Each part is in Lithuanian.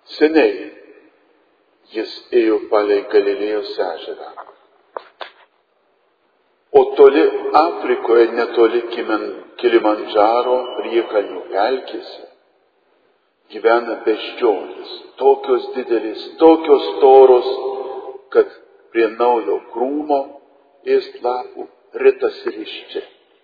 Seniai jis ėjo palei Galilėjos ežerą. O toli Afrikoje, netoli Kilimandžaro priekalnių pelkėse, gyvena beždžionės, tokios didelės, tokios storos, kad prie naujo krūmo ėst lapų ritasi ryščiai.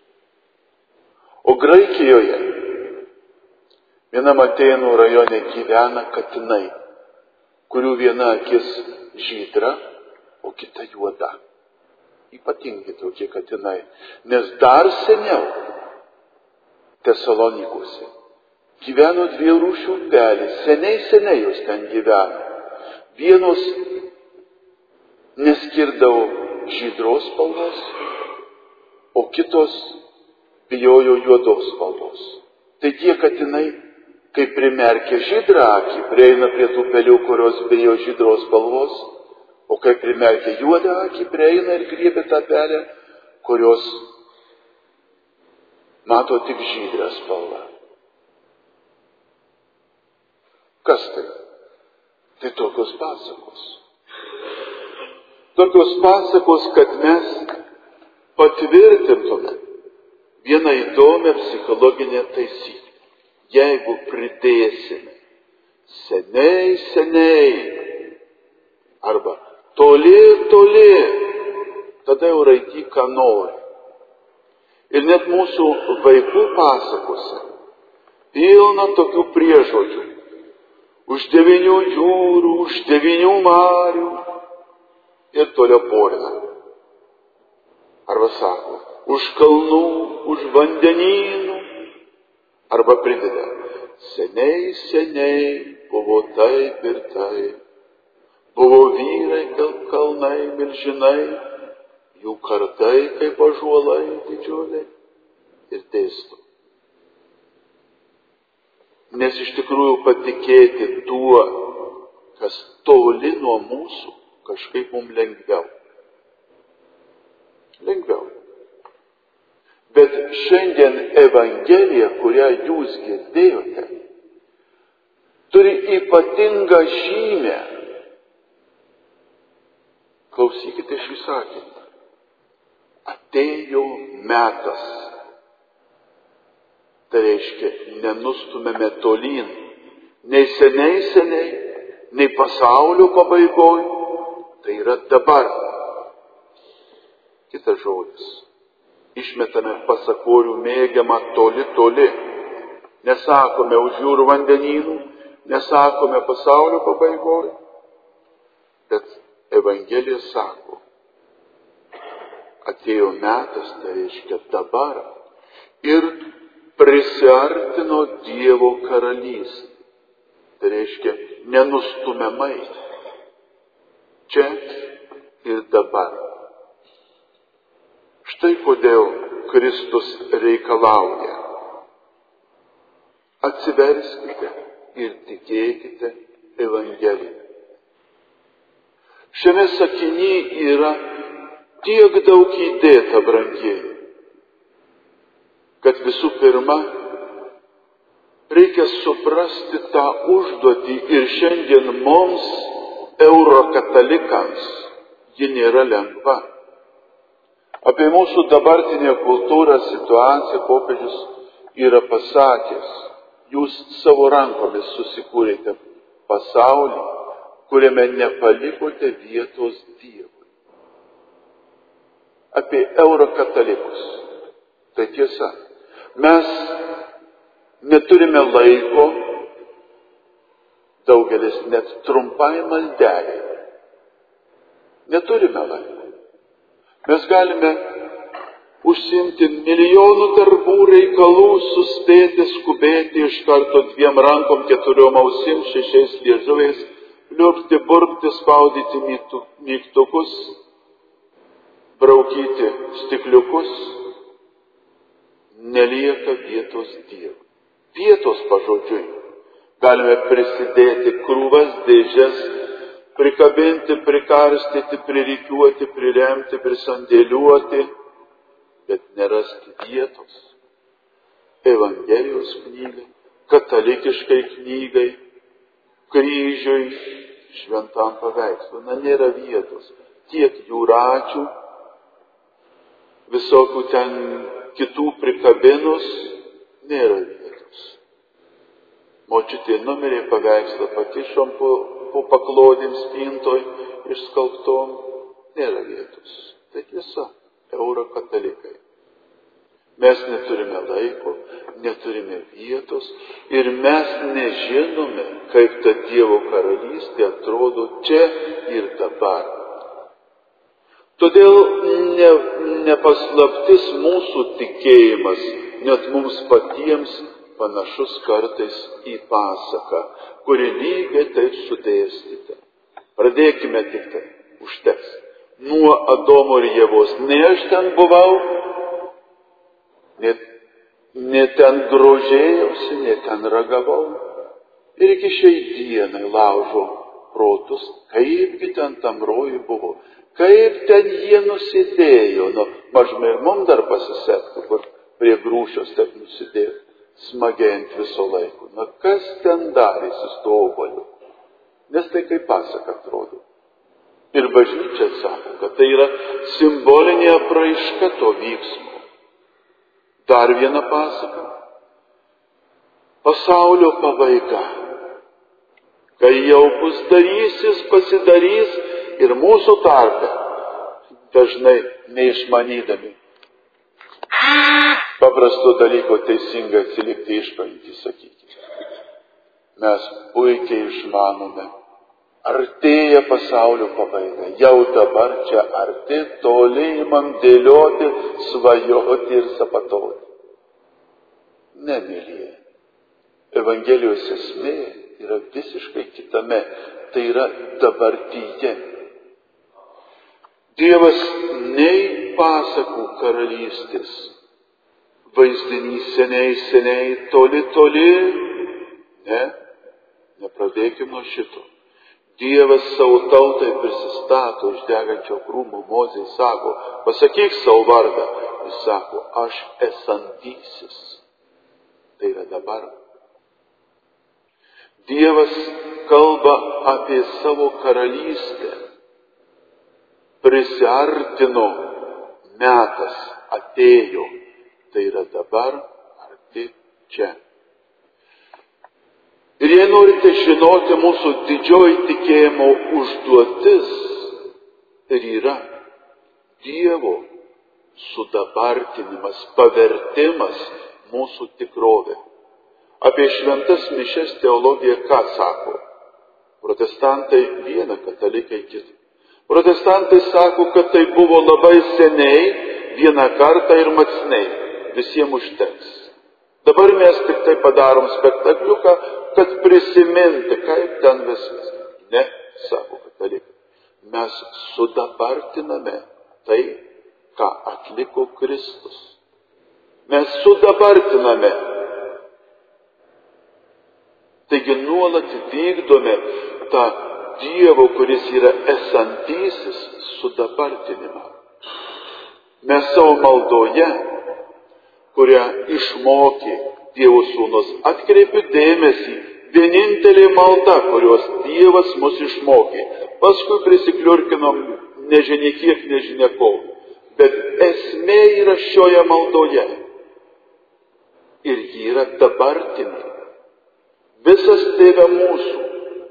O Graikijoje, vienam Atėnų rajone gyvena katinai, kurių viena akis žydra, o kita juoda. Ypatingi tokie katinai, nes dar seniau Tesalonikose gyveno dviejų rūšių pelės, seniai jos ten gyveno. Vienos neskirdavo žydros spalvos, o kitos bijojo juodos spalvos. Tai tie katinai, kai primerkia žydrą akį, prieina prie tų pelių, kurios bijo žydros spalvos, o kai primerkia juodą akį, prieina ir griebia tą pelę, kurios mato tik žydrą spalvą. Kas tai? Tai tokios pasakos. Tokios pasakos, kad mes patvirtintume vieną įdomią psichologinę taisyklę. Jeigu pridėsime seniai arba toli, tada jau raikyk, ką nori. Ir net mūsų vaikų pasakose pilna tokių priežodžių. Už 9 jūrų, už 9 marių ir toliau porina. Arba sako, už kalnų, už vandenynų. Arba prideda, seniai buvo taip ir taip. Buvo vyrai kaip kalnai, milžinai, jų kardai kaip ąžuolai didžiuliai. Ir dėsto. Nes iš tikrųjų patikėti tuo, kas toli nuo mūsų, kažkaip mums lengviau. Bet šiandien Evangelija, kurią jūs girdėjote, turi ypatingą žymę. Klausykite šį sakinį. Atėjo metas. Tai reiškia, nenustumėme tolyn, nei seniai, nei pasaulio pabaigoj, tai yra dabar. Kitas žodis. Išmetame pasakorių mėgiamą toli. Nesakome už jūrų vandenynų, nesakome pasaulio pabaigoj, bet Evangelija sako, atėjo metas, tai reiškia dabar, ir prisiartino Dievo karalystė. Tai reiškia nenustumiamai. Čia ir dabar. Štai kodėl Kristus reikalauja. Atsiverskite ir tikėkite Evangeliją. Šiame sakinyje yra tiek daug įdėta, brangieji, kad visų pirma, reikia suprasti tą užduotį ir šiandien mums, eurokatalikams, ji nėra lengva. Apie mūsų dabartinę kultūrą situaciją popiežius yra pasakęs, jūs savo rankomis susikūrėte pasaulį, kuriame nepalikote vietos Dievui. Apie eurokatalikus. Tai tiesa. Mes neturime laiko, daugelis net trumpai maldeliai. Neturime laiko. Mes galime užsiimti milijonų darbų, reikalų, suspėti, skubėti iš karto 2 rankom, 4 ausim, 6 liežuviais, liupti, burpti, spaudyti mygtukus, braukyti stikliukus. Nelieka vietos Dievui. Vietos pažodžiui. Galime prisidėti krūvas dėžes, prikabinti, prikarstyti, pririkiuoti, priremti, prisandėliuoti, bet nerasti vietos. Evangelijos knygai, katalikiškai knygai, kryžiui, šventam paveikslui. Nėra vietos. Tiek jūračių, visokių ten kitų prikabinus, nėra vietos. Močiutė numirė, paveikslą pakišom po paklodėm spintoj išskalbtom, nėra vietos. Tai tiesa, eurokatalikai. Mes neturime laiko, neturime vietos ir mes nežinome, kaip ta Dievo karalystė atrodo čia ir dabar. Todėl nepaslaptis mūsų tikėjimas, net mums patiems panašus kartais į pasaką, kuri lygiai taip sudėstyta. Pradėkime tik tai, užteks. Nuo Adomo ir Ievos. Ne aš ten buvau, ne ten grožėjausi, ne ten ragavau. Ir iki šiai dienai laužo protus, kaipgi ten tam rojui buvo, kaip ten jie nusidėjo. Mažmai ir mums dar pasisektų, kur prie grūšios taip nusidėjo, smagiai ant viso laiko. Kas ten darėsi su tuo oboliu? Nes tai kaip pasaka atrodo. Ir bažnyčia sako, kad tai yra simbolinė apraiška to vyksmo. Dar viena pasaka. Pasaulio pabaiga. Kai jau bus darysis, pasidarys ir mūsų tarpe, dažnai neišmanydami paprasto dalyko teisingai atsilikti išpažintį sakyti. Mes puikiai išmanome. Artėja pasaulio pabaiga. Jau dabar čia arti, toli imam dėlioti, svajoti ir sapatoti. Ne, mėlyje. Evangelijos esmė yra visiškai kitame. Tai yra dabartyje. Dievas nei pasakų karalystės, vaizdinys seniai, toli. Ne, nepradėkim nuo šito. Dievas savo tautai prisistato iš degančio krūmo. Mozei sako, pasakyk savo vardą. Jis sako, aš esantysis. Tai yra dabar. Dievas kalba apie savo karalystę. Prisiartino, metas atėjo. Tai yra dabar, arti čia. Ir jei norite žinoti, mūsų didžioji tikėjimo užduotis ir yra Dievo sudabartinimas, pavertimas mūsų tikrovė. Apie šventas mišias teologija ką sako? Protestantai viena, katalikai kita. Protestantai sako, kad tai buvo labai seniai, vieną kartą ir macniai. Visiems užteks. Dabar mes tik tai padarom spektakliuką, kad prisiminti, kaip ten viskas. Ne, sako katalikai. Mes sudabartiname tai, ką atliko Kristus. Mes sudabartiname. Taigi nuolat vykdome tą Dievo, kuris yra esantysis, sudabartinimą. Mes savo maldoje, kurią išmokė Dievo sūnus, atkreipiu dėmesį, vienintelė malda, kurios Dievas mus išmokė. Paskui prisikliurkinom nežinia kiek, nežinia ko. Bet esmė yra šioje maldoje. Ir ji yra dabartinė. Visas Tėve mūsų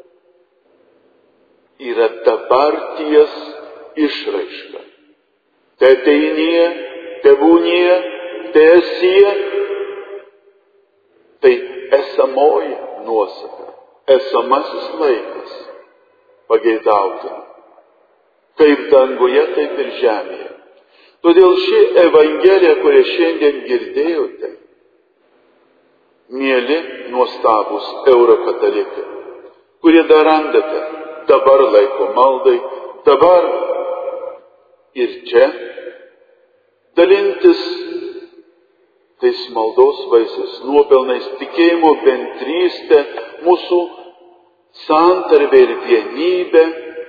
yra dabarties išraiška. Te ateinie, tebūnie, te esie. Tai esamoji nuosaka, esamasis laikas pageidautina. Kaip danguje, taip ir žemėje. Todėl ši Evangelija, kurią šiandien girdėjote, mieli, nuostabus eurokatalikai, kurie dar randate dabar laiko maldai, dabar ir čia, dalintis tais maldos vaisiais, nuopelnais, tikėjimo bendrystė, mūsų santarvė ir vienybė,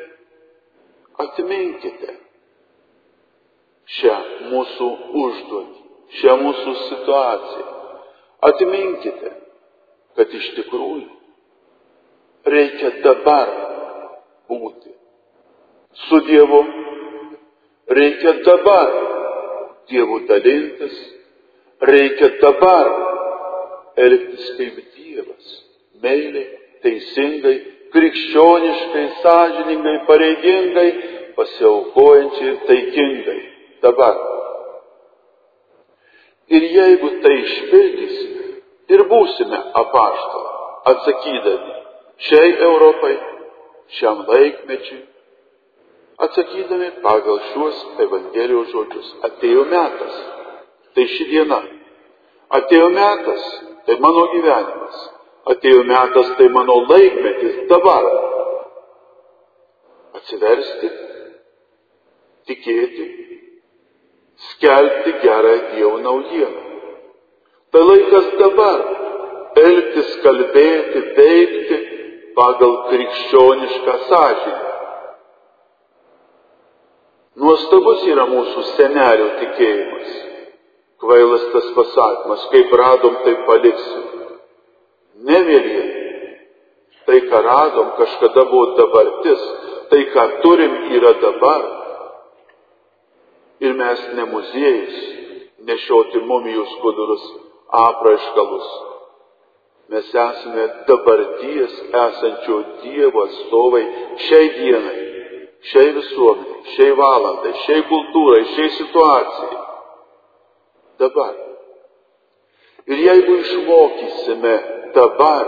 atminkite šią mūsų užduotį, šią mūsų situaciją. Atminkite, kad iš tikrųjų reikia dabar būti su Dievu, reikia dabar Dievu dalintis, reikia dabar elgtis kaip Dievas, meiliai, teisingai, krikščioniškai, sąžiningai, pareigingai, pasiaukojančiai ir taikingai. Dabar. Ir jeigu tai išpildysime ir būsime apaštalai, atsakydami šiai Europai, šiam laikmečiui, atsakydami pagal šiuos Evangelijos žodžius. Atėjo metas, tai ši diena. Atėjo metas, tai mano gyvenimas. Atėjo metas, tai mano laikmetis dabar. Atsiversti, tikėti, skelbti gerą Dievo naujieną. Tai laikas dabar elgtis, kalbėti, veikti pagal krikščionišką sąžinę. Nuostabus yra mūsų senelių tikėjimas. Kvailas tas pasakymas, kaip radom, tai paliksim. Ne, mielieji, tai, ką radom, kažkada buvo dabartis, tai, ką turim, yra dabar. Ir mes ne muziejus, nešioti mumijų skudurus, apraiškalus. Mes esame dabarties esančio Dievo atstovai šiai dienai, šiai visuomenei, šiai valandai, šiai kultūrai, šiai situacijai. Dabar. Ir jeigu išmokysime dabar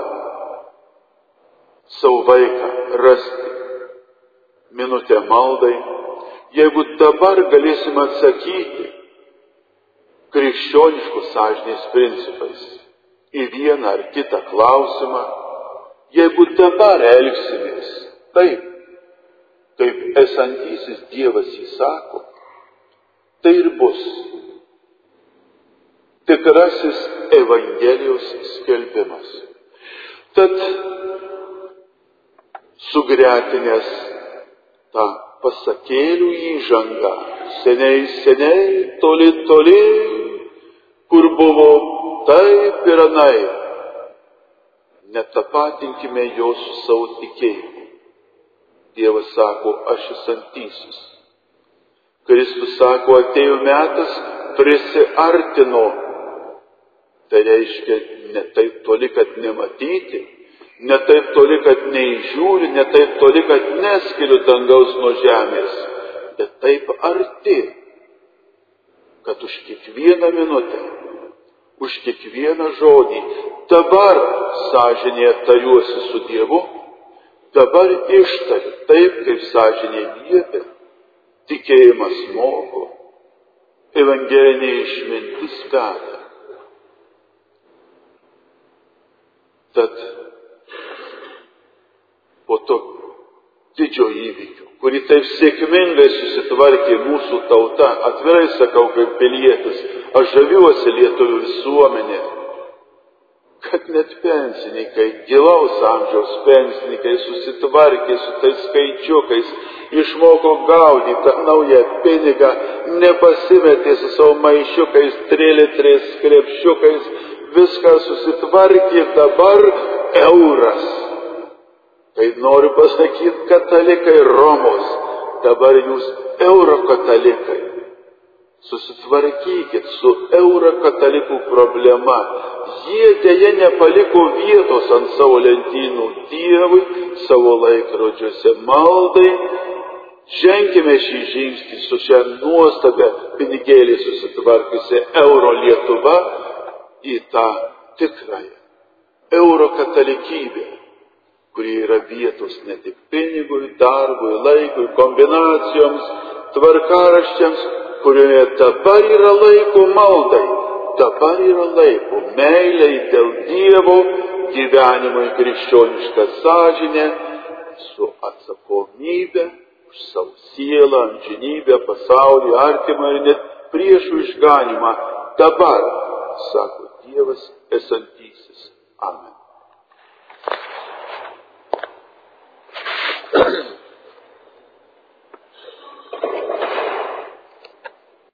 savo vaiką rasti minutę maldai, jeigu dabar galėsime atsakyti krikščioniškos sąžinės principais į vieną ar kitą klausimą, jeigu dabar elgsimės taip, kaip esantysis Dievas įsako, tai ir bus tikrasis Evangelijos skelbimas. Tad sugretinęs tą pasakėlių įžangą, seniai, toli, kur buvo taip ir anaip, netapatinkime jo su savo tikėjimu. Dievas sako, aš esantysis. Kristus sako, atėjo metas, prisiartino. Tai reiškia ne taip toli, kad nematyti, ne taip toli, kad neįžiūri, ne taip toli, kad neskiriu dangaus nuo žemės, bet taip arti, kad už kiekvieną minutę, už kiekvieną žodį dabar sąžinėje tariuosi su Dievu, dabar ištariu taip, kaip sąžinė liepia, tikėjimas moko, evangelinė išmintis veda. Tad po to didžio įvykio, kurį taip sėkmingai susitvarkė mūsų tauta, atvirai sakau kaip pilietis, aš žaviuosi lietuvių visuomenė, kad net pensininkai, gilaus amžiaus pensininkai susitvarkė su tais skaičiukais, išmoko gaudyti tą naują pinigą, nepasimetė su savo maišiukais, 3 litrės krepšiukais, viską susitvarkė, dabar euras. Tai noriu pasakyti, katalikai Romos, dabar jūs euro katalikai. Susitvarkykit su euro katalikų problema. Jie dėja nepaliko vietos ant savo lentynų Dievui, savo laikrodžiuose maldai. Ženkime šį žingsnį su šią nuostabę pinigėlį susitvarkiusią euro Lietuva į tą tikrąją euro katalikybę, kuri yra vietos ne tik pinigui, darbui, laikui, kombinacijoms, tvarkaraščiams, kurioje dabar yra laiko maldai, dabar yra laiko meiliai dėl Dievo, gyvenimui krikščionišką sąžinę, su atsakomybė už savo sielą, amžinybę, pasaulį, artimą ir net priešų išganimą. Dabar, sako Dievas esantysis. Amen.